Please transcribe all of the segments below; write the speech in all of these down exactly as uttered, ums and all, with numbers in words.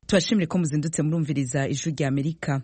Tubashimire ko muzindutse murumviriza ijwi rya Amerika.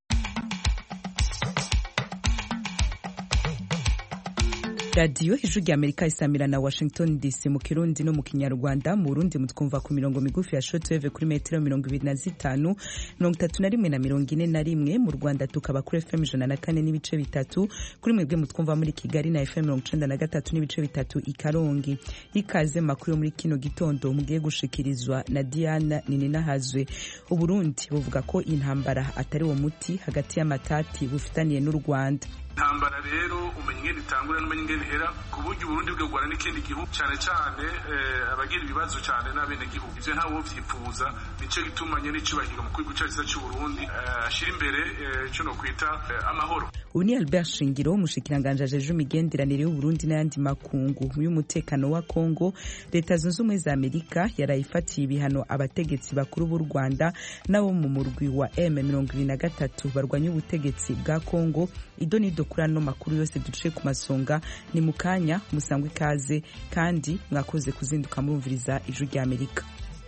Radio ijwi rya Amerika isamira na Washington D C mu Kirundi no mu Kinyarwanda. Mu Burundi mutwumva ku mirongo migufi ya shortwave kuri metero mirongo ibiri na zitanu, mirongo itatu na rimwe na mirongo ine na rimwe. Mu Rwanda tukaba kuri F M ijana na kane n'ibice bitatu, kuri mwebwe mutwumva muri Kigali na F M mirongo icenda na gatatu n'ibice bitatu i Karongi. Ikaze makuru yo muri kino gitondo mugiye gushikirizwa na Diana Nininahazwe. U Burundi buvuga ko intambara atari wo muti hagati y'amatati bufitaniye n'u Rwanda. Intambara rero umenye ingene itangura n'umenye ingene ihera, ku buryo Burundi bwegwana n'ikindi gihugu cyane cyane abagira ibibazo cyane n'abene gihugu. Ivyo ntawo vyipfuza, nico gituma nyene icubahiro mu kwigu cyacu cy'u Burundi ashira imbere cyo no kwita amahoro. Uni Albert Shingiro umushikiranganje ajeje imigenderanire y'u Burundi n'ayandi makungu y'umutekano wa Kongo. Leta zunze ubumwe za Amerika yarayifatiye ibihano abategetsi bakuru b'u Rwanda nabo mu murwi wa M mirongo ibiri na gatatu barwanya ubutegetsi bwa Kongo. Idoni dokura no makuru yose duce ku masonga ni mukanya musangwe ikaze kandi mwakoze kuzinduka murumviriza ijwi rya Amerika.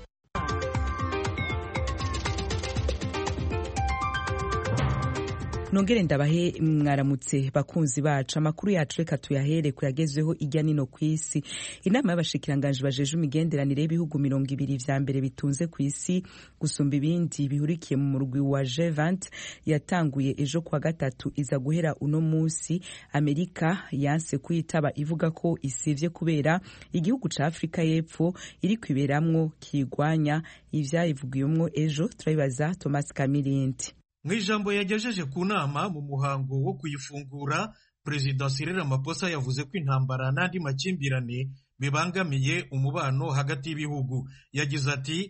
Nongere ndabahe mwaramutse bakunzi bacu. Amakuru yacu reka tuyahere kuyagezweho ijya nino kw'isi. Inama y'abashikiranganje bajeje imigenderanire y'ibihugu mirongo ibiri vya mbere bitunze kw'isi gusumba ibindi bihurikiye mu murwi wa G vingt yatanguye ejo kwa gatatu iza guhera uno munsi. Amerika yanse kuyitaba ivuga ko isivye kubera igihugu ca Afrika y'Epfo iri kwiberamwo kigwanya ivyayivugiyemwo ejo. Turabibaza Thomas Kamilindi. Mwijambo yagejeje ku nama mu muhango wo kuyifungura, President Cyril Ramaphosa yavuze ko intambara n'andi makimbirane bibangamiye umubano hagati y'ibihugu. Yagize ati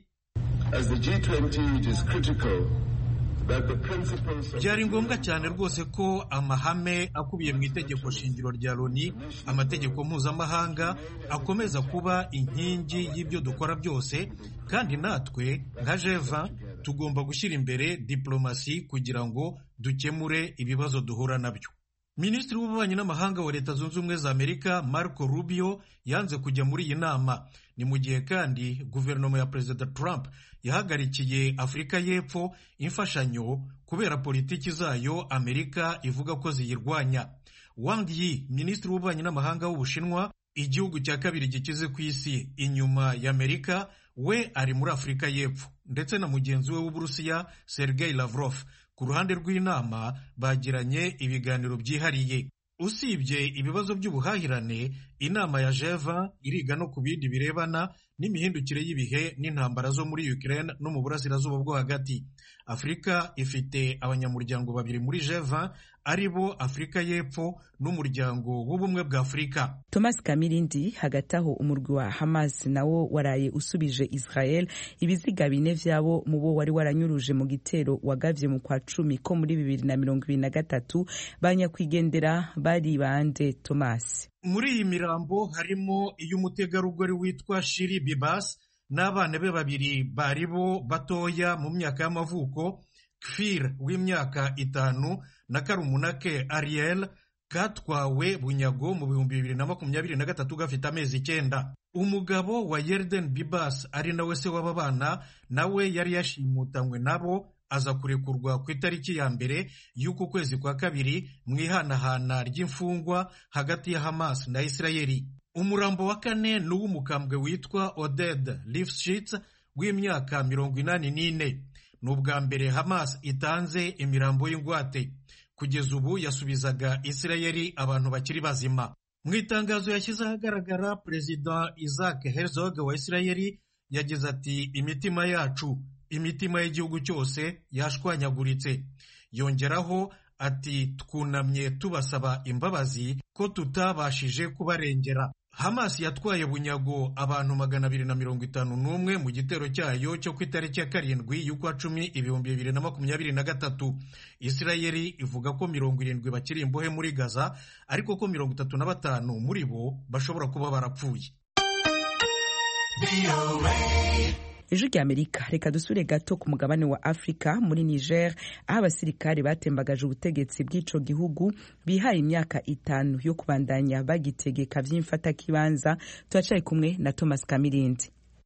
byari ngombwa cyane rwose ko amahame akubiye mu itegeko shingiro rya Loni, amategeko mpuzamahanga akomeza kuba inkingi y'ibyo dukora byose, kandi natwe nka G vingt tugomba gushyira imbere diplomasi kugira ngo dukemure ibibazo duhura nabyo. Minisitiri w'ububanyi n'amahanga wa Leta zunze ubumwe za Amerika Marco Rubio yanze kujya muri iyi nama. Ni mu gihe kandi guverinoma ya Perezida Trump yahagarikiye Afrika y'Epfo imfashanyo kubera politiki zayo Amerika ivuga ko ziyirwanya. Wang Yi, minisitiri w'ububanyi n'amahanga w'Ubushinwa, igihugu cya kabiri gikize ku isi inyuma ya Amerika, we ari muri Afrika y'Epfo, ndetse na mugenzi we w'Uburusiya Sergei Lavrov. Ku ruhande rw'inama bagiranye ibiganiro byihariye. Usibye ibibazo by'ubuhahirane, inama ya G vingt iriga no ku bindi birebana n'imihindukire y'ibihe n'intambara zo muri Ukraine no mu burasirazuba bwo hagati. Afrika ifite abanyamuryango babiri muri G vingt, aribo Afrika y'Epfo n'umuryango w'ubumwe bwa Afrika. Thomas Kamilindi. Hagati aho umurwi wa Hamas nawo waraye usubije Israel ibiziga bine vyabo mu bo wari waranyuruje mu gitero wagavye mu kwa cumi ko muri bibiri na mirongo ibiri na gatatu. Banyakwigendera bari bande Thomas? Muri iyi mirambo harimo iy'umutegarugori witwa Shiri Bibas n'abana be babiri bari bo batoya mu myaka y'amavuko, Kfir w'imyaka itanu na Karumunake Ariel, katwawe bunyago mu bihumbi bibiri na makumyabiri na gatatu gafite amezi icyenda. Umugabo wa Yerden Bibas ari nawe se w'aba bana nawe yari yashimutanywe nabo, aza kurekurwa ku itariki ya mbere y'uku kwezi kwa kabiri mu ihanahana ry'imfungwa hagati ya Hamas na Israeli. Umurambo wa kane ni uw'umukambwe witwa Oded Lifshitz w'imyaka mirongo inani n'ine. Ni ubwa mbere Hamas itanze imirambo y'ingwate. Kugeza ubu yasubizaga Israeli abantu bakiri bazima. Mu itangazo yashyize ahagaragara, Perezida Isaac Herzog wa Israeli yagize ati imitima yacu, imitima y'igihugu cyose yashwanyaguritse. Yongeraho ati twunamye tubasaba imbabazi ko tutabashije kubarengera. Hamas yatwaye bunyago abantu magana abiri na mirongo itanu n'umwe mu gitero cyayo cyo ku itariki ya karindwi y'ukwa cumi ibihumbi bibiri na makumyabiri na gatatu. Israeli ivuga ko mirongo irindwi bakiri imbohe muri Gaza, ariko ko mirongo itatu na batanu muri bo bashobora kuba barapfuye. Ijwi rya Amerika. Reka dusure gato ku mugabane wa Afrika muri Niger, aho abasirikare batembagaje ubutegetsi bw'ico gihugu bihaye imyaka itanu yo kubandanya bagitegeka vy'imfata kibanza. Turacaye kumwe na Thomas Kamilindi.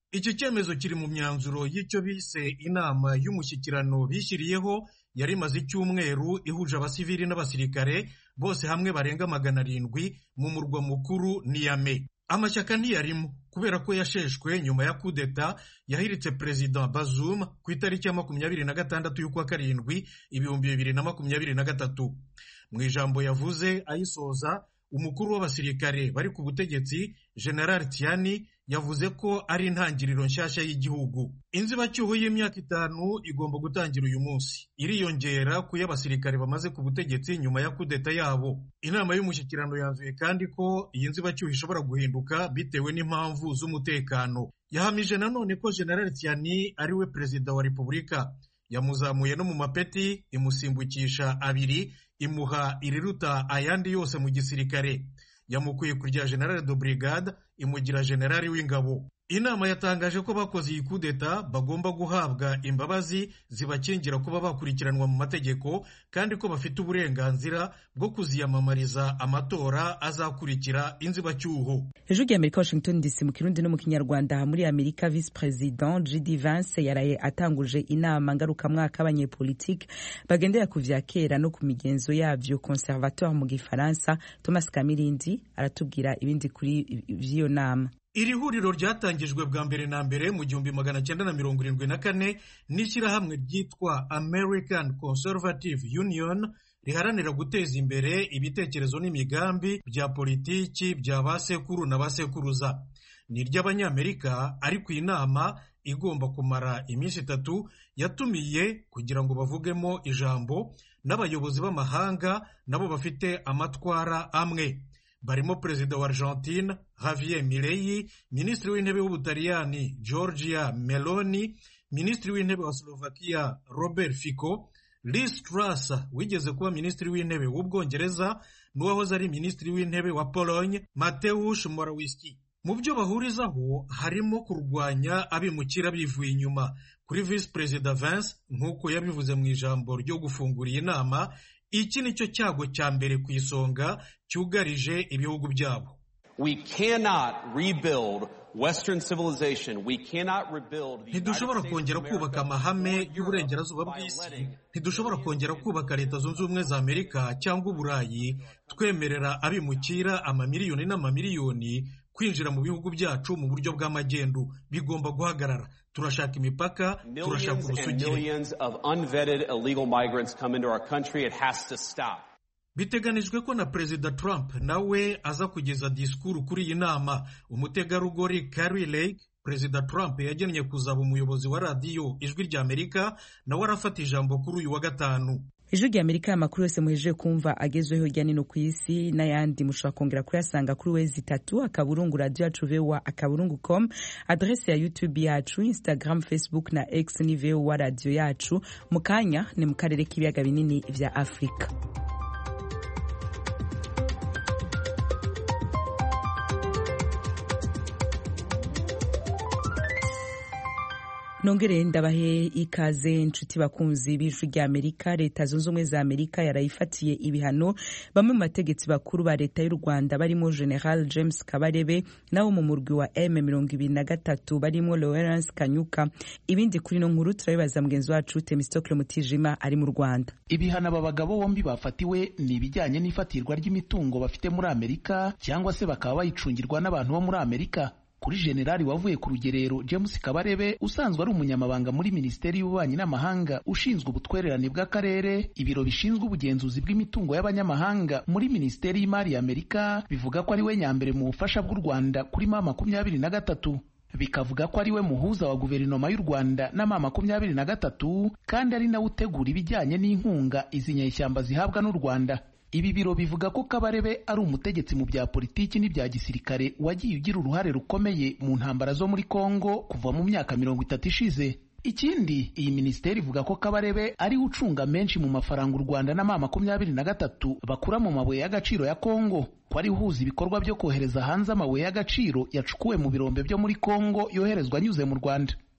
Iki cyemezo kiri mu myanzuro y'icyo bise inama y'umushyikirano bishyiriyeho yari imaze icyumweru ihuje abasivili n'abasirikare bose hamwe barenga magana arindwi mu murwa mukuru Niamey. Amashyaka ntiyarimo kubera ko yasheshwe nyuma ya kudeta yahiritse Perezida Bazoum ku itariki ya makumyabiri na gatandatu y'ukwa karindwi ibihumbi bibiri na makumyabiri na gatatu. Mu ijambo yavuze ayisoza, umukuru w'abasirikare bari ku butegetsi General Tiani yavuze ko ari intangiriro nshyashya y'igihugu. Inzibacyuho y'imyaka itanu igomba gutangira uyu munsi, iriyongera ku y'abasirikare bamaze ku butegetsi nyuma ya kudeta yabo. Inama y'umushyikirano yanzuye kandi ko iyi nzibacyuho ishobora guhinduka bitewe n'impamvu z'umutekano. Yahamije nanone ko General Tiani ari we perezida wa Repubulika. Yamuzamuye no mu mapeti, imusimbukisha abiri, imuha iriruta ayandi yose mu gisirikare. Yamukuye kurya General de Brigade, imugira generali w'ingabo. Inama yatangaje ko bakoze iyi kudeta bagomba guhabwa imbabazi zibakingira kuba bakurikiranwa mu mategeko kandi ko bafite uburenganzira bwo kuziyamamariza amatora azakurikira inzibacyuho. Ejo ry'Amerika Washington D C mu Kirundi no mu Kinyarwanda. Muri Amerika, Vice President J D Vance yaraye atanguje inama ngarukamwaka abanyepolitike bagendera ku vya kera no ku migenzo yavyo conservateur mu Gifaransa. Thomas Kamirindi aratubwira ibindi kuri vyo nama. Iri huriro ryatangijwe bwa mbere na mbere mu gihumbi magana cyenda na mirongo irindwi na kane n'ishyirahamwe ryitwa American Conservative Union riharanira guteza imbere ibitekerezo n'imigambi bya politiki bya basekuru na basekuruza. Ni iry'Abanyamerika, ariko iyi nama igomba kumara iminsi itatu yatumiye kugira ngo bavugemo ijambo n'abayobozi b'amahanga nabo bafite amatwara amwe. Barimo Perezida wa Argentine Javier Milei, Minisitiri w'intebe w'Ubutaliyani Giorgia Meloni, Minisitiri w'intebe wa Slovakia Robert Fico, Liz Truss wigeze kuba Minisitiri w'intebe w'Ubwongereza n'uwahoze ari Minisitiri w'intebe wa Pologne Mateusz Morawiecki. Mu byo bahurizaho harimo kurwanya abimukira bivuye inyuma. Kuri Vice President Vance, nk'uko yabivuze mu ijambo ryo gufungura iyi nama, iki nicyo cyago cya mbere ku isonga cyugarije ibihugu byabo. We cannot rebuild Western civilization. We cannot rebuild the Ntidushobora kongera kubaka amahame y'uburengerazuba bw'isi. Ntidushobora kongera kubaka Leta Zunze Ubumwe za Amerika cyangwa Uburayi twemerera abimukira amamiliyoni n'amamiliyoni kwinjira mu bihugu byacu mu buryo bw'amagendu. Bigomba guhagarara. Turashaka imipaka, turashaka urusugire. Millions of unvetted illegal migrants come into our country. It has to stop. Biteganijwe ko na Perezida Trump nawe aza kugeza disikuru kuri iyi nama. Umutegarugori Carrie Lake, Perezida Trump yagennye kuzaba umuyobozi wa radiyo Ijwi ry'Amerika, nawe arafata ijambo kuri uyu wa gatanu. Ijwi ry'Amerika, amakuru yose muhejeje kumva agezweho hirya no hino ku isi n'ayandi mushobora kongera kuyasanga kuri wezi itatu akaburungu radio yacu V O A akaburungu com, adresse ya YouTube yacu, Instagram, Facebook na X ni V O A radio yacu. Mukanya ni mu karere k'ibiyaga binini vya Afrika. Nongere ndabahe ikaze inshuti bakunzi b'Ijwi ry'Amerika. Leta Zunze Ubumwe za Amerika yarayifatiye ibihano bamwe mu bategetsi bakuru ba leta y'u Rwanda barimo General James Kabarebe nawo mu murwi wa M mirongo ibiri na gatatu barimo Lawrence Kanyuka. Ibindi kuri no nkuru turabibaza mugenzi wacu Temistocle Mutijima ari mu Rwanda. Ibihano aba bagabo bombi bafatiwe ni ibijyanye n'ifatirwa ry'imitungo bafite muri Amerika cyangwa se bakaba bayicungirwa n'abantu bo muri Amerika. Kuri generali wavuye ku rugerero James Kabarebe usanzwe ari umunyamabanga muri Minisiteri y'Ububanyi n'Amahanga ushinzwe ubutwererane bw'akarere, ibiro bishinzwe ubugenzuzi bw'imitungo y'abanyamahanga muri Minisiteri y'Imari y'Amerika bivuga ko ari we nyambere mu bufasha bw'u Rwanda kuri ma makumyabiri na gatatu, bikavuga ko ari we muhuza wa guverinoma y'u Rwanda na ma makumyabiri na gatatu kandi ari nawe utegura ibijyanye n'inkunga izi nyeshyamba zihabwa n'u Rwanda. Ibi biro bivuga ko Kabarebe ari umutegetsi mu bya politiki n'ibya gisirikare wagiye ugira uruhare rukomeye mu ntambara zo muri Kongo kuva mu myaka mirongo itatu ishize. Ikindi, iyi minisiteri ivuga ko Kabarebe ari ucunga menshi mu mafaranga u Rwanda na ma makumyabiri na gatatu bakura mu mabuye y'agaciro ya Kongo, ko ari uhuza ibikorwa byo kohereza hanze amabuye y'agaciro yacukuwe mu birombe byo muri Kongo yoherezwa anyuze mu Rwanda.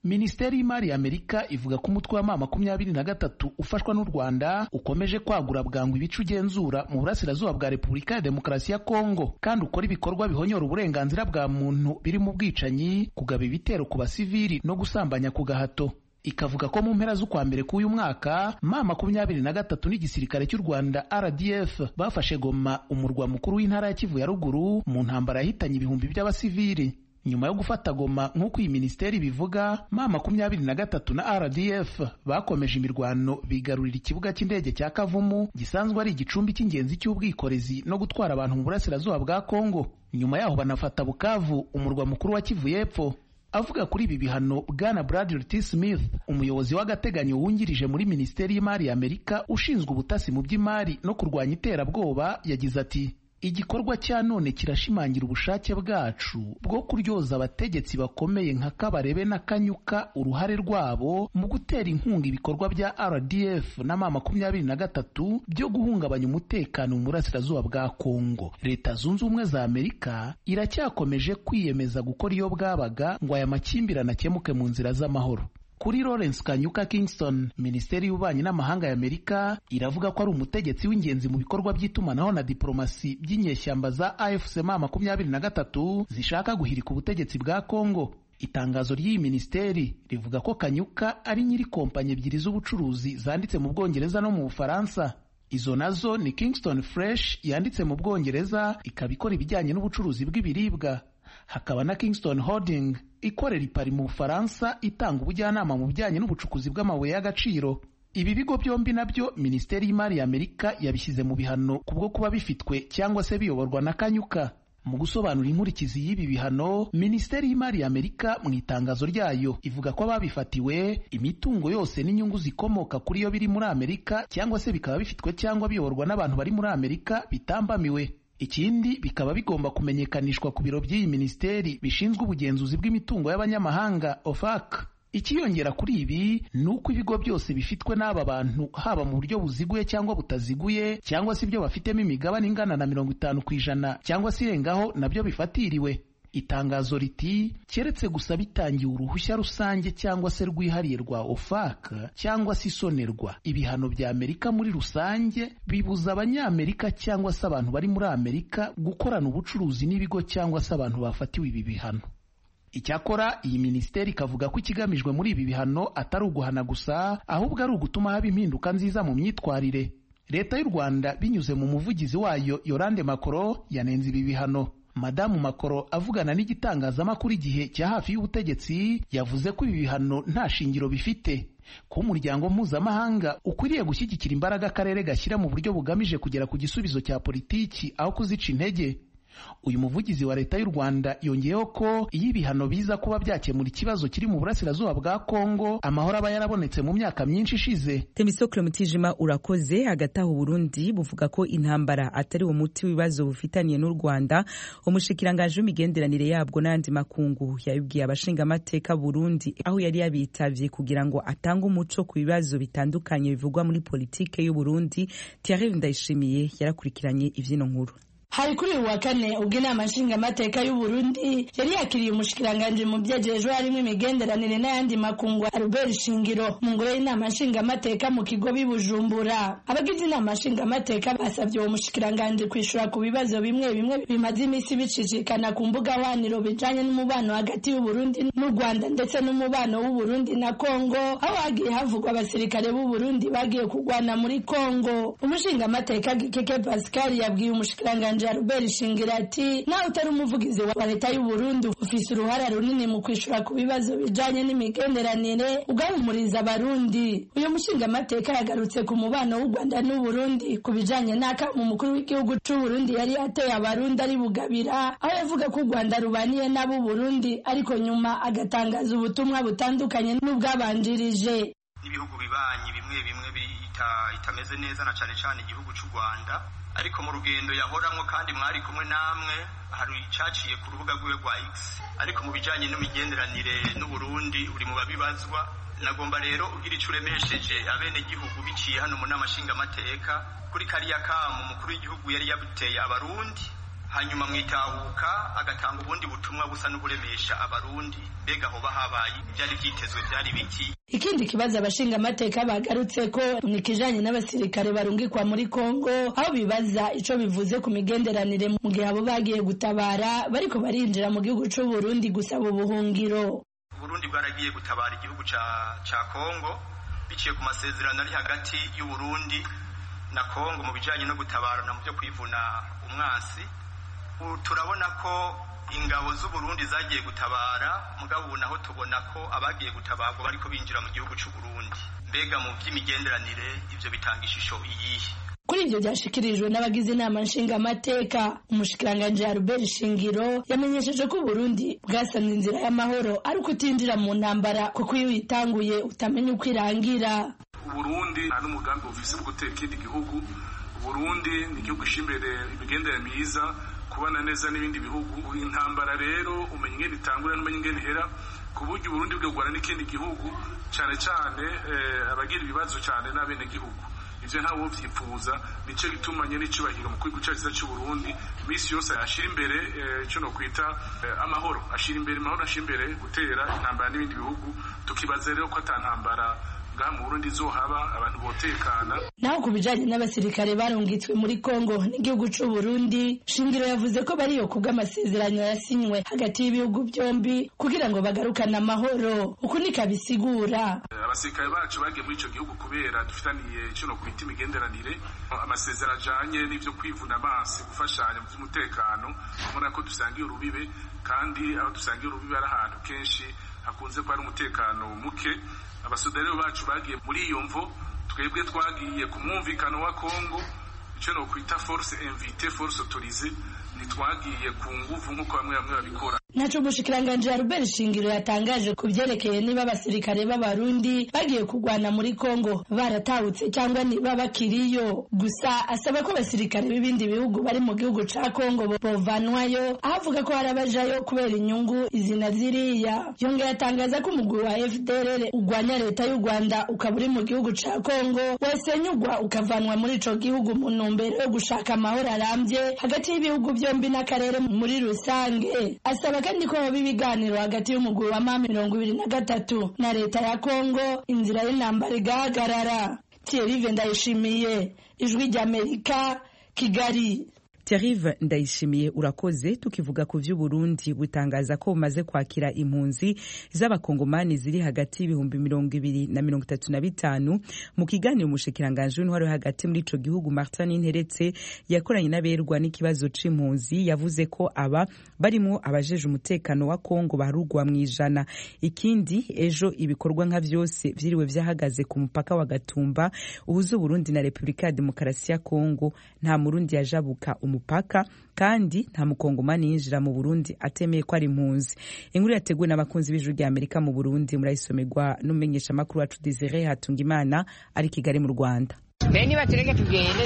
Minisiteri y'Imari ya Amerika ivuga ko umutwe wa ma makumyabiri na gatatu ufashwa n'u Rwanda ukomeje kwagura bwangu ibice ugenzura mu burasirazuba bwa Repubulika ya Demokarasi ya Kongo, kandi ukora ibikorwa bihonyora uburenganzira bwa muntu birimo ubwicanyi, kugaba ibitero ku basivili no gusambanya ku gahato. Ikavuga ko mu mpera z'ukwa mbere k'uyu mwaka ma makumyabiri na gatatu n'igisirikare cy'u Rwanda R D F bafashe Goma, umurwa mukuru w'intara ya Kivu ya ruguru, mu ntambara yahitanye ibihumbi by'abasivili. Nyuma yo gufata Goma nk'uko iyi minisiteri bivuga, ma makumyabiri na gatatu na R D F bakomeje imirwano bigarurira ikibuga cy'indege cya Kavumu gisanzwe ari igicumbi cy'ingenzi cy'ubwikorezi no gutwara abantu mu burasirazuba bwa Kongo. Nyuma yaho banafata Bukavu, umurwa mukuru wa Kivu y'Epfo. Avuga kuri ibi bihano, Bwana Bradley T. Smith, umuyobozi w'agateganyo wungirije muri Minisiteri y'Imari ya Amerika ushinzwe ubutasi mu by'imari no kurwanya iterabwoba, yagize ati: igikorwa cya none kirashimangira ubushake bwacu bwo kuryoza abategetsi bakomeye nka Kabarebe na Kanyuka uruhare rwabo mu gutera inkunga ibikorwa bya R D F na ma makumyabiri na gatatu byo guhungabanya umutekano mu burasirazuba bwa Kongo. Leta Zunze Ubumwe za Amerika iracyakomeje kwiyemeza gukora iyo bwabaga ngo aya makimbirane akemuke mu nzira z'amahoro. Kuri Lawrence Kanyuka Kingston, Minisiteri y'Ububanyi n'Amahanga ya Amerika iravuga ko ari umutegetsi w'ingenzi mu bikorwa by'itumanaho na diplomasi by'inyeshyamba za A F C ma makumyabiri na gatatu zishaka guhirika ubutegetsi bwa Kongo. Itangazo ry'iyi minisiteri rivuga ko Kanyuka ari nyiri kompanyi ebyiri z'ubucuruzi zanditse mu Bwongereza no mu Bufaransa. Izo nazo ni Kingston Fresh yanditse mu Bwongereza, ikaba ikora ibijyanye n'ubucuruzi bw'ibiribwa. Hakaba na Kingston Holding ikorera i Paris mu Bufaransa, itanga ubujyanama mu bijyanye n'ubucukuzi bw'amabuye y'agaciro. Ibi bigo byombi nabyo Minisiteri y'Imari ya Amerika yabishyize mu bihano kubwo kuba bifitwe cyangwa se biyoborwa na Kanyuka. Mu gusobanura inkurikizi y'ibi bihano, Minisiteri y'Imari ya Amerika mu itangazo ryayo ivuga ko ababifatiwe imitungo yose n'inyungu zikomoka kuri yo biri muri Amerika cyangwa se bikaba bifitwe cyangwa biyoborwa n'abantu bari muri Amerika bitambamiwe. Ikindi bikaba bigomba kumenyekanishwa ku biro by'iyi minisiteri bishinzwe ubugenzuzi bw'imitungo y'abanyamahanga O F A C. Ikiyongera kuri ibi ni uko ibigo byose bifitwe n'aba bantu, haba mu buryo buziguye cyangwa butaziguye, cyangwa se ibyo bafitemo imigabane ingana na mirongo itanu ku ijana cyangwa se irengaho, nabyo bifatiriwe. Itangazo riti keretse gusa bitangiye uruhushya rusange cyangwa se rwihariye rwa O F A C cyangwa se isonerwa, ibihano bya Amerika muri rusange bibuza abanyamerika cyangwa se abantu bari muri Amerika gukorana ubucuruzi n'ibigo cyangwa se abantu bafatiwe ibi bihano. Icyakora iyi minisiteri ikavuga ko ikigamijwe muri ibi bihano atari uguhana gusa, ahubwo ari ugutuma haba impinduka nziza mu myitwarire. Leta y'u Rwanda binyuze mu muvugizi wayo Yolande Macron yanenze ibi bihano. Madamu Macron avugana n'igitangazamakuru igihe cya hafi y'ubutegetsi yavuze ko ibi bihano nta shingiro bifite, ko umuryango mpuzamahanga ukwiriye gushyigikira imbaraga akarere gashyira mu buryo bugamije kugera ku gisubizo cya politiki aho kuzica intege. Uyu muvugizi wa Leta y'u Rwanda yongeyeho ko iyo ibihano biza kuba byakemura ikibazo kiri mu burasirazuba bwa Kongo, amahoro aba yarabonetse mu myaka myinshi ishize. Temisokle Mutijima, urakoze. Hagati aho Burundi buvuga ko intambara atari umuti w'ibibazo bufitaniye n'u Rwanda. Umushikiranganje w'imigenderanire yabwo n'andi makungu yabibwiye abashinga amateka Burundi aho yari yabitavye kugira ngo atange umuco ku bibazo bitandukanye bivugwa muri politike y'u Burundi. Thierry Ndayishimiye yarakurikiranye ivyino nkuru. Hari kuri uwa kane ubwo inama nshingamateka y'u Burundi yari yakiriye umushikiranganje mu byejejwe harimo imigenderanire n'ayandi makungu Albert Shingiro mu ngoro y'inama nshingamateka mu kigo bibujumbura. Abagize inama nshingamateka basabye uwo mushikiranganje kwishura ku bibazo bimwe bimwe bimaze imisi bicicikana ku mbuga hwaniro bijanye n'umubano hagati y'u Burundi n'u Rwanda ndetse n'umubano w'u Burundi na Kongo, aho hagiye havugwa abasirikare b'u Burundi bagiye kugwana muri Kongo. Umushingamateka Gikeke Pascal yabwiye umushikiranganje Albert Shingiro ati nawe utari umuvugizi wa Leta y'u Burundi ufise uruhara runini mu kwishura ku bibazo bijanye n'imigenderanire ugahumuriza abarundi. Uyu mushinga amateka yagarutse ku mubano w'u Rwanda n'u Burundi ku bijanye n'aka umukuru w'igihugu c'u Burundi yari ateye abarundi ari bugabira, aho yavuga ko u Rwanda rubaniye n'abo Burundi ariko nyuma agatangaza ubutumwa butandukanye n'ubwabanjirije. Ibihugu bibanyi bimwe bimwe bita itameze neza na cane cane igihugu c'u Rwanda, ariko mu rugendo yahoramwo kandi mwari kumwe namwe hari icaciye ku rubuga rwiwe rwa X, ariko mu bijanye n'imigenderanire n'u Burundi uri mu babibazwa. Nagomba rero ugira ico uremesheje abene gihugu biciye hano mu nama nshingamateka kuri kariya kamu umukuru w'igihugu yari yabuteye abarundi hanyuma mwitahuka agatanga ubundi butumwa busa n'uburemesha abarundi mbega aho bahabaye byari byitezwe byari biki. Ikindi kibazo abashinga amateka bagarutse ko ni kijanye n'abasirikare barungikwa muri Kongo, aho bibaza ico bivuze ku migenderanire mu gihe abo bagiye gutabara bariko barinjira mu gihugu c'u Burundi gusaba ubuhungiro. Burundi bwaragiye gutabara igihugu ca ca Kongo biciye ku masezerano ari hagati y'u Burundi na Kongo mu bijanye no gutabarana mu byo kwivuna umwansi. Turabona ko ingabo z'u Burundi zagiye gutabara mugabo ubu naho tubona ko abagiye gutabarwa bariko binjira mu gihugu c'u Burundi. Mbega mu by'imigenderanire ivyo bitanga ishusho iyihe? Kuri ivyo byashikirijwe n'abagize inama nshinga amateka, umushikiranganje Albert Shingiro yamenyesheje ko Burundi bwasanze inzira y'amahoro ari ukutinjira mu ntambara kuko iyo uyitanguye utamenya uko irangira. Burundi nta n'umugambi ufise wo gutera ikindi gihugu. Burundi ni igihugu ishimbere imigenderanire myiza, kubana neza n'ibindi bihugu. Intambara rero umenya ingene itangura n'umenya ingene ihera, ku buryo Burundi bwegwana n'ikindi gihugu cyane cyane eh, abagira ibibazo cyane n'abene gihugu. Ivyo ntawo vyipfuza, nico gitumanye n'icubahiro mu kwigu cyaciza cy'u Burundi imisi yose ashira imbere ico no kwita amahoro, ashira imbere amahoro, ashira imbere gutera intambara n'ibindi bihugu. Tukibaza rero ko atantambara bwa mu Burundi zohaba, abantu botekana. Naho kubijanye n'abasirikare barungitswe muri Kongo n'igihugu c'u Burundi, Shingiro yavuze ko bariyo kubw'amasezerano yasinywe hagati y'ibihugu byombi kugira ngo bagarukane amahoro. Uku nikabisigura abasirikare bacu bagiye muri ico gihugu kubera dufitaniye ico no kwita imigenderanire, amasezerano ajanye n'ivyo kwivuna amazi, gufashanya mu by'umutekano. Ubona ko dusangiye urubibe, kandi aho dusangiye urubibe ari ahantu kenshi hakunze kuba ari umutekano muke. Abasudari bacu bagiye muri iyo mvo, twebwe twagiye ku mwumvikano wa Kongo, ico no kwita force invitée, force autorisée, nitwagiye ku nguvu nk'uko bamwe bamwe babikora. Naco umushikiranganje Albert Shingiro yatangaje ku byerekeye niba abasirikare b'abarundi bagiye kugwana muri Kongo baratahutse cyangwa niba bakiriyo. Gusa asaba ko abasirikare b'ibindi bihugu bari mu gihugu ca Kongo bovanwayo, avuga ko harabajayo kubera inyungu izina ziriya. Yongeye atangaza ko umugwi wa F D L R ugwanya leta y'u Rwanda ukaba uri mu gihugu ca Kongo wasenyugwa ukavanwa muri ico gihugu mu ntumbero yo gushaka amahoro arambye hagati y'ibihugu byombi n'akarere muri rusange. Asaba kandi ko haba ibiganiro hagati y'umugwi wa M mirongo ibiri na gatatu na leta ya Kongo, inzira y'intambara igahagarara. Thierry Ndayishimiye, Ijwi ry'Amerika, Kigali. Thierry Ndayishimiye urakoze. Tukivuga ku vy'u Burundi butangaza ko bumaze kwakira impunzi z'abakongomani ziri hagati y'ibihumbi mirongo ibiri na mirongo itatu na bitanu. Mu kiganiro umushikiranganje w'intwaro hagati muri ico gihugu Martin Interetse yakoranye n'aberwa n'ikibazo c'impunzi, yavuze ko aba barimo abajeje umutekano wa Kongo barugwa mwijana. Ikindi ejo ibikorwa nka vyose vyiriwe vyahagaze ku mupaka wa Gatumba uhuza Burundi na Republika ya Demokarasi ya Kongo. Nta murundi yajabuka umupaka kandi nta mukongomani yinjira mu Burundi atemeye ko ari impunzi. Inkuru yateguwe n'abakunzi b'Ijwi ry'Amerika mu Burundi, murayisomerwa n'umumenyesha makuru wacu Desire Hatungimana ari Kigali mu Rwanda. Beni batereke tugende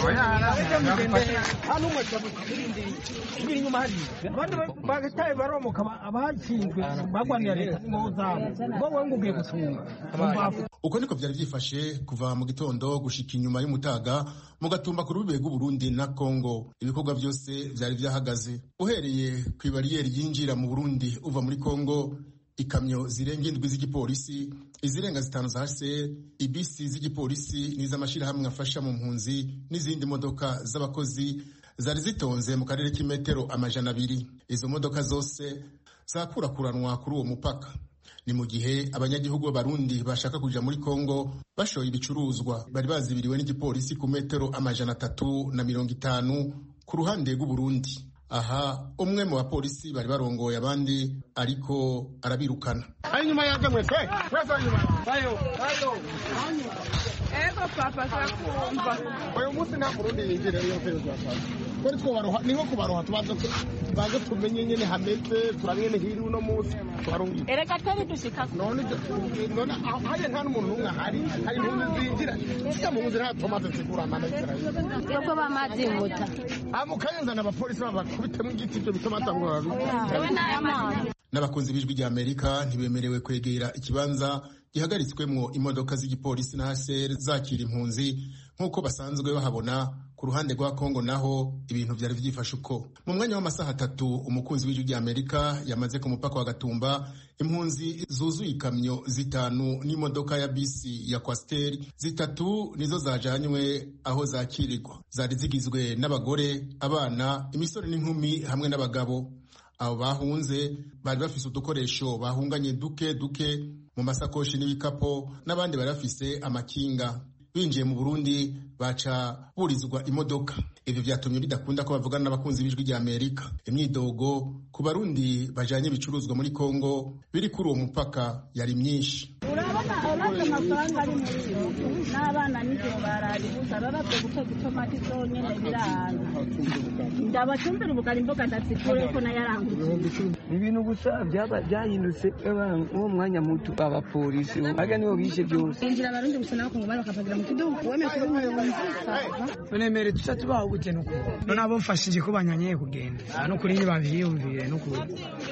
hano mwe tubiri nyuma hari bandi bagataye baromoka abakinzwe bagwanira leta ngo zabo ngo wengu ugiye gutunga. Uko niko byari byifashe kuva mu gitondo gushika inyuma y'umutaga mu Gatumba ku rubibe rw'u Burundi na Kongo. Ibikorwa byose byari byahagaze uhereye ku bariyeri yinjira mu Burundi uva muri Kongo. Ikamyo zirenga indwi z'igipolisi, izirenga zitanu za H C R, ibisi z'igipolisi n'iz'amashirahamwe afasha mu mpunzi n'izindi modoka z'abakozi zari zitonze mu karere k'imetero amajana abiri. Izo modoka zose zakurakuranwa kuri uwo mupaka. Ni mu gihe abanyagihugu b'Abarundi bashaka kuja muri Kongo bashoye ibicuruzwa bari bazibiriwe n'igipolisi ku metero amajana atatu na mirongo itanu ku ruhande rw'u Burundi. Aha umwe mu bapolisi bari barongoye abandi ariko arabirukana. Ari nyuma yaje mwese mwese nyuma bayo bayo ego papa sakumva oyo musi nta Burundi yinjira yo kwezi wa papa kuri two baroha niho kubaroha tubanza tubanza tumenye nyene hameze turabene hiri uno musi twarungi ereka twari dushika none none haje nta n'umuntu umwe hari hari impunzi zinjira sika mu nzira tomato zigura mana Israeli yoko bamazi muta amukayenza n'abapolisi babakubitemo igiti cyo bituma tangura n'abakunzi b'Ijwi ry'Amerika ntibemerewe kwegera ikibanza gihagaritswemwo imodoka z'igipolisi na H C R zakira impunzi nk'uko basanzwe bahabona ku ku ruhande rwa Kongo naho ibintu vyari vyifashe uko. Mu mwanya w'amasaha atatu umukunzi w'ijwi rya Amerika yamaze ku mupaka wa Gatumba impunzi zuzuye ikamyo zitanu n'imodoka ya bisi ya Coaster zitatu nizo zajanywe aho zakirirwa. Zari zigizwe n'abagore, abana, imisore n'inkumi hamwe n'abagabo. Abo bahunze bari bafise udukoresho bahunganye duke duke mu masakoshi n'ibikapo, n'abandi bari bafise amakinga. Binjiye mu Burundi baca burizwa imodoka. Ivyo vyatumye bidakunda ko bavugana n'abakunzi b'ijwi rya Amerika. Imyidogo ku Barundi bajanye ibicuruzwa muri Kongo biri kuri uwo mupaka yari myinshi. Urabona abana amafaranga ari muri yo n'abana n'ibyo barari usaba guto gutomati zonyene biranga. Ndabacumbira ubugari imboga ndasikure ko nayaranguye. Ibintu gusa byaba byahindutse uwo mwanya muto abapolisi aga nibo bishe byose. Injira Abarundi gusa nako ngo bakapagira mu kidumu weme kuri umuyobozi. None mere tusatu baho gute nuko. None abo mfashije ko banyanyeye kugenda. No kuri ni babiyumvire no kuri.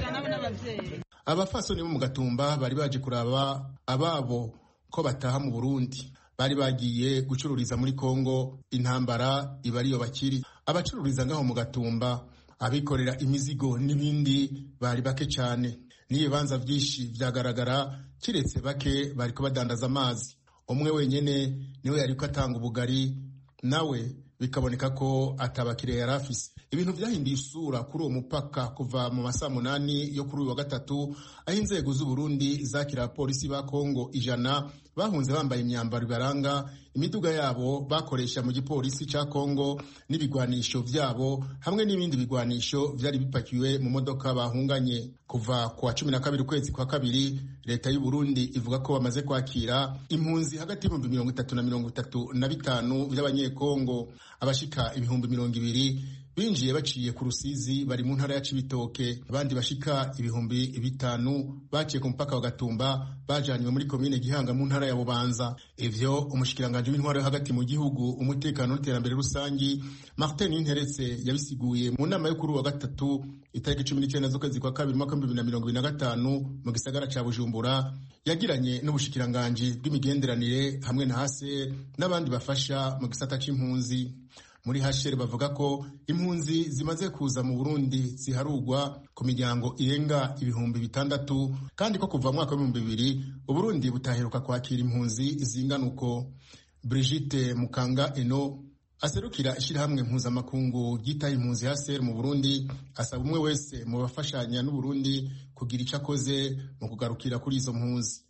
Abafasoni bo mu Gatumba bari baje kuraba ababo ko bataha mu Burundi. Bari bagiye gucururiza muri Kongo, intambara ibariyo bakiri. Abacururiza ngaho mu Gatumba, abikorera imizigo n'ibindi bari bake cyane. N'ibibanza byinshi vyagaragara kiretse bake bari ko badandaza amazi. Umwe wenyene niwe yari ko atanga ubugari, nawe bikaboneka ko atabakire yari afise. Ibintu vyahinduye isura kuri uwo mupaka kuva mu masaa munani yo kuri uyu wa gatatu, aho inzego z'u Burundi zakira polisi ba Kongo ijana bahunze bambaye imyambaro ibaranga, imiduga yabo bakoresha mu gipolisi ca Kongo n'ibigwanisho vyabo hamwe n'ibindi bigwanisho vyari bipakiwe mu modoka bahunganye. Kuva kwa cumi na kabiri ukwezi kwa kabiri, leta y'u Burundi ivuga ko bamaze kwakira impunzi hagati y'ibihumbi mirongo itatu na mirongo itatu na bitanu vy'abanyekongo. Abashika ibihumbi mirongo ibiri binjiye baciye ku Rusizi bari mu ntara ya Cibitoke, abandi bashika ibihumbi bitanu baciye ku mupaka wa Gatumba bajanywe muri komine Gihanga mu ntara ya Bubanza. Ivyo umushikiranganje w'intwaro yo hagati mu gihugu, umutekano n'iterambere rusangi Martin Ninteretse yabisiguye mu nama yo kuri wa gatatu itariki cumi n'icyenda z'ukwezi kwa kabiri mwaka w'ibihumbi bibiri na mirongo ibiri na gatanu mu gisagara ca Bujumbura, yagiranye n'ubushikiranganje bw'imigenderanire hamwe na Hase n'abandi bafasha mu gisata c'impunzi. Muri Hashere bavuga ko impunzi zimaze kuza mu Burundi ziharugwa ku miryango irenga ibihumbi bitandatu, kandi ko kuva mu mwaka w'ibihumbi bibiri Uburundi butaheruka kwakira impunzi zingana uko. Brigitte Mukanga Eno aserukira ishirahamwe mpuzamakungu ryitaye impunzi Hashere mu Burundi asaba umwe wese mu bafashanya n'u Burundi kugira ico akoze mu kugarukira kuri izo mpunzi.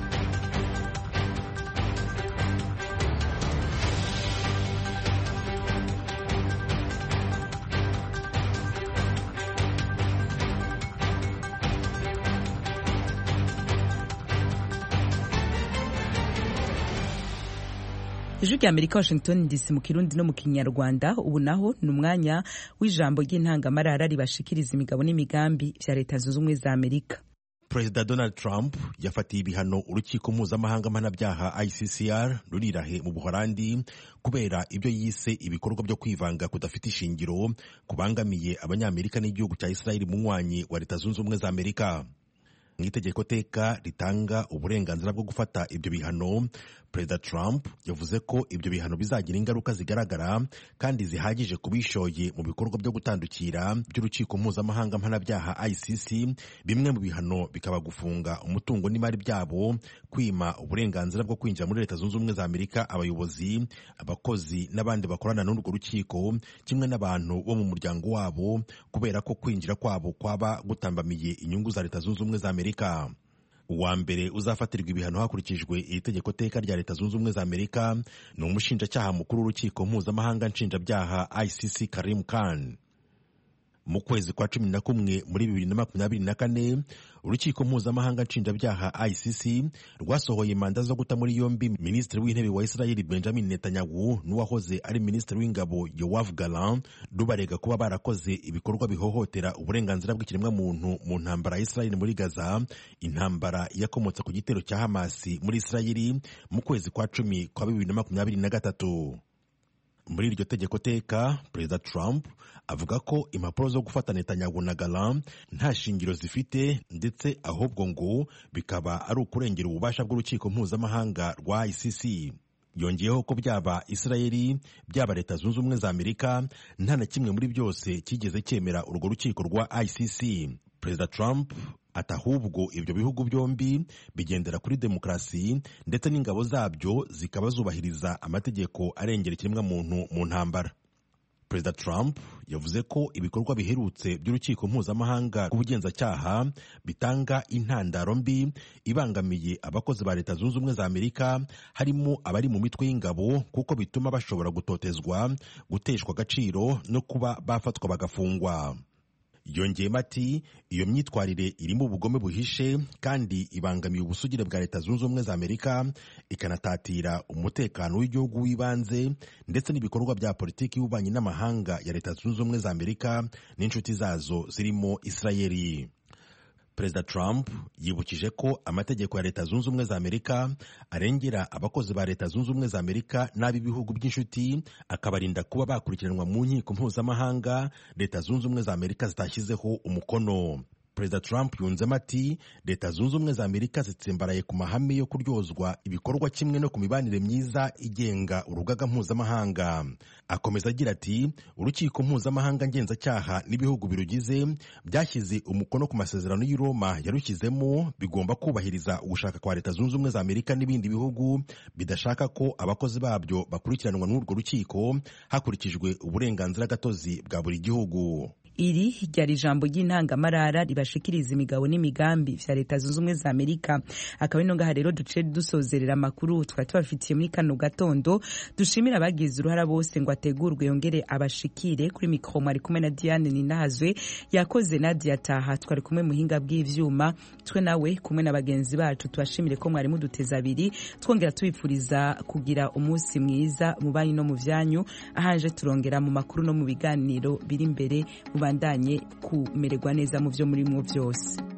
Ijwi rya Amerika, Washington D C mu Kirundi no mu Kinyarwanda. Ubu naho ni umwanya w'ijambo ry'intangamarara ribashikiriza imigabo n'imigambi vya Leta Zunze Ubumwe za Amerika. Perezida Donald Trump yafatiye ibihano urukiko mpuzamahanga mpanabyaha I C C R rurirahe mu Buholandi kubera ibyo yise ibikorwa byo kwivanga kudafite ishingiro kubangamiye abanyamerika n'igihugu cya Israel mu mwanya wa Leta Zunze Ubumwe za Amerika. Mu itegeko teka ritanga uburenganzira bwo gufata ibyo bihano, Perezida Trump yavuze ko ibyo bihano bizagira ingaruka zigaragara kandi zihagije kubishoye mu bikorwa byo gutandukira by'urukiko mpuzamahanga mpanabyaha I C C. Bimwe mu bihano bikaba gufunga umutungo n'imari byabo, kwima uburenganzira bwo kwinjira muri Leta Zunze Ubumwe za Amerika abayobozi, abakozi n'abandi bakorana n'urwo rukiko, kimwe n'abantu bo mu muryango wabo kubera ko kwinjira kwabo kwaba gutambamiye inyungu za Leta Zunze Ubumwe za Amerika. Uwa mbere uzafatirwa ibihano hakurikijwe iri tegeko teka rya Leta Zunze Ubumwe za Amerika ni umushinjacyaha mukuru w'urukiko mpuzamahanga nshinjabyaha I C C Karim Khan. Mu kwezi kwa cumi na kumwe muri bibiri na makumyabiri na kane, urukiko mpuzamahanga nshinjabyaha I C C rwasohoye manda zo guta muri yombi Minisitiri w'Intebe wa Israel Benjamin Netanyahu n'uwahoze ari Minisitiri w'Ingabo Yoav Gallant, rubarega kuba barakoze ibikorwa bihohotera uburenganzira bw'ikiremwamuntu mu ntambara ya Israel muri Gaza, intambara yakomotse ku gitero cya Hamas muri Israel mu kwezi kwa cumi kwa bibiri na makumyabiri na gatatu. Muri iryo tegeko teka, Perezida Trump avuga ko impapuro zo gufata Netanyahu na Gallant nta shingiro zifite, ndetse ahubwo ngo bikaba ari ukurengera ububasha bw'urukiko mpuzamahanga rwa I C C. yongeyeho ko byaba Israeli byaba Leta Zunze Ubumwe za Amerika nta na kimwe muri byose kigeze cyemera urwo rukiko rwa I C C. Perezida Trump ati ahubwo ibyo bihugu byombi bigendera kuri demokarasi ndetse n'ingabo zabyo zikaba zubahiriza amategeko arengera ikiremwamuntu mu ntambara. Perezida Trump yavuze ko ibikorwa biherutse by'urukiko mpuzamahanga rw'ubugenzacyaha bitanga intandaro mbi ibangamiye abakozi ba Leta Zunze Ubumwe za Amerika, harimo abari mu mitwe y'ingabo, kuko bituma bashobora gutotezwa, guteshwa agaciro no kuba bafatwa bagafungwa. Yongeyemo ati iyo myitwarire irimo ubugome buhishe kandi ibangamiye ubusugire bwa Leta Zunze Ubumwe za Amerika, ikanatatira umutekano w'igihugu w'ibanze ndetse n'ibikorwa bya politiki y'ububanyi n'amahanga ya Leta Zunze Ubumwe za Amerika n'inshuti zazo zirimo Israeli. Perezida Trump yibukije ko amategeko ya Leta Zunze Ubumwe za Amerika arengera abakozi ba Leta Zunze Ubumwe za Amerika n'ab'ibihugu by'inshuti, akabarinda kuba bakurikiranwa mu nkiko mpuzamahanga Leta Zunze Ubumwe za Amerika zitashyizeho umukono. Perezida Trump yunzemo ati Leta Zunze Ubumwe za Amerika zitsimbaraye ku mahame yo kuryozwa ibikorwa kimwe no ku mibanire myiza igenga urugaga mpuzamahanga. Akomeza agira ati urukiko mpuzamahanga ngenzacyaha n'ibihugu birugize byashyize umukono ku masezerano y'i Roma yarushyizemo, bigomba kubahiriza ugushaka kwa Leta Zunze Ubumwe za Amerika n'ibindi bihugu bidashaka ko abakozi babyo bakurikiranwa n'urwo rukiko hakurikijwe uburenganzira gatozi bwa buri gihugu. Iri ryari ijambo ry'intangamarara ribashikiriza imigabo n'imigambi vya Leta Zunze Ubumwe za Amerika. Akaba ino ngaha rero duce dusozerera amakuru twari tubafitiye muri kano gatondo. Dushimira abagize uruhara bose ngo ategurwe yongere abashikire. Kuri mikro mwari kumwe na Diane Ninahazwe, yakoze Nadia Taha, twari kumwe muhinga bw'ivyuma, twe nawe kumwe na bagenzi bacu. Tubashimire ko mwari muduteza abiri, twongera tubifuriza kugira umunsi mwiza mu banyi no mu vyanyu. Ahanje turongera mu makuru no mu biganiro biri imbere, bandanye kumererwa neza mu byo muri mwo byose.